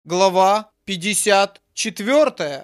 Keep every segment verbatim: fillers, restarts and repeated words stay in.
Глава пятьдесят четыре.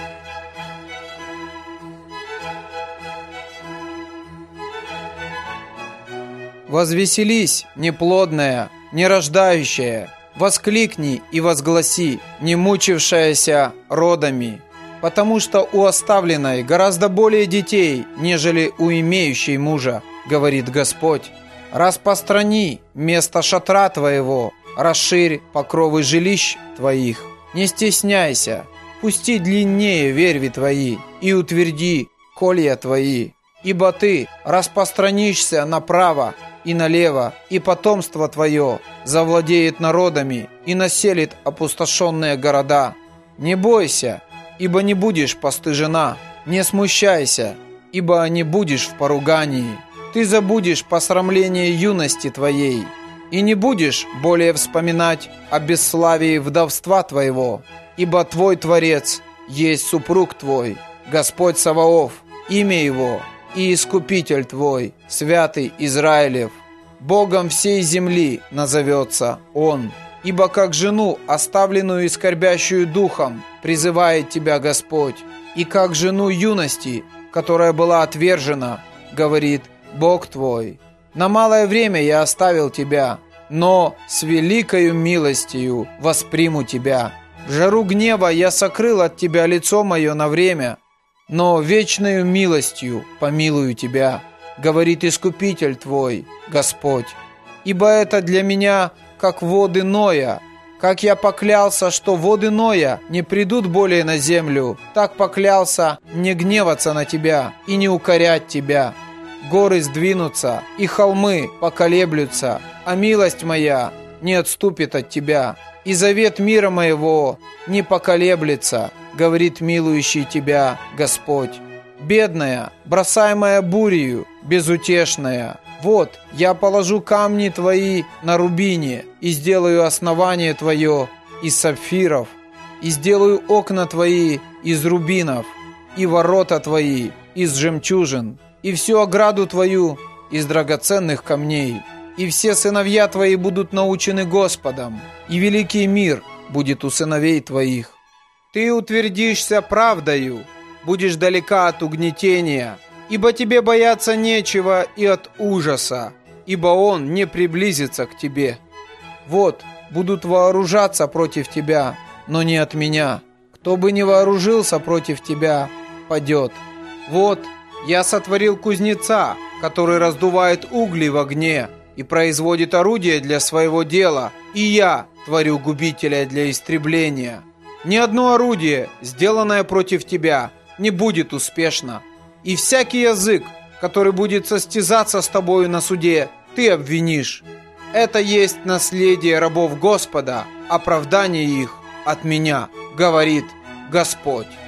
Возвеселись, неплодная, нерождающая, воскликни и возгласи, не мучившаяся родами, потому что у оставленной гораздо более детей, нежели у имеющей мужа, говорит Господь. Распространи место шатра твоего, расширь покровы жилищ твоих. Не стесняйся, пусти длиннее верви твои и утверди колья твои, ибо ты распространишься направо и налево, и потомство твое завладеет народами и населит опустошенные города. Не бойся, ибо не будешь постыжена, не смущайся, ибо не будешь в поругании. Ты забудешь посрамление юности твоей, и не будешь более вспоминать о бесславии вдовства твоего, ибо твой Творец есть супруг твой, Господь Саваоф, имя его, и Искупитель твой, святый Израилев. Богом всей земли назовется Он, ибо как жену, оставленную и скорбящую духом, призывает тебя Господь, и как жену юности, которая была отвержена, говорит Бог твой. На малое время я оставил тебя, но с великою милостью восприму тебя. В жару гнева я сокрыл от тебя лицо мое на время, но вечною милостью помилую тебя, говорит Искупитель твой, Господь. Ибо это для меня, как воды Ноя. Как я поклялся, что воды Ноя не придут более на землю, так поклялся не гневаться на тебя и не укорять тебя. Горы сдвинутся, и холмы поколеблются, а милость моя не отступит от тебя, и завет мира моего не поколеблется, говорит милующий тебя Господь. Бедная, бросаемая бурею, безутешная, вот, я положу камни твои на рубине, и сделаю основание твое из сапфиров, и сделаю окна твои из рубинов, и ворота твои из жемчужин, и всю ограду твою из драгоценных камней, и все сыновья твои будут научены Господом, и великий мир будет у сыновей твоих. Ты утвердишься правдою, будешь далека от угнетения, ибо тебе бояться нечего и от ужаса, ибо он не приблизится к тебе. Вот, будут вооружаться против тебя, но не от меня. Кто бы ни вооружился против тебя, падет. Вот, я сотворил кузнеца, который раздувает угли в огне и производит орудие для своего дела, и я творю губителя для истребления. Ни одно орудие, сделанное против тебя, не будет успешно, и всякий язык, который будет состязаться с тобою на суде, ты обвинишь. Это есть наследие рабов Господа, оправдание их от меня, говорит Господь.